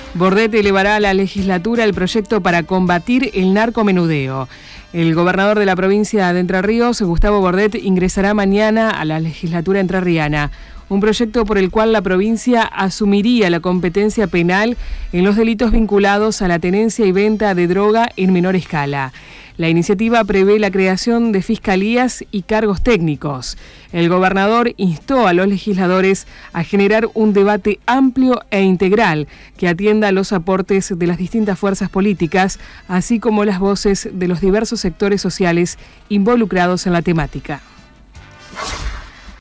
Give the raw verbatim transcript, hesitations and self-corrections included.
Bordet elevará a la legislatura el proyecto para combatir el narcomenudeo. El gobernador de la provincia de Entre Ríos, Gustavo Bordet, ingresará mañana a la legislatura entrerriana, un proyecto por el cual la provincia asumiría la competencia penal en los delitos vinculados a la tenencia y venta de droga en menor escala. La iniciativa prevé la creación de fiscalías y cargos técnicos. El gobernador instó a los legisladores a generar un debate amplio e integral que atienda a los aportes de las distintas fuerzas políticas, así como las voces de los diversos sectores sociales involucrados en la temática.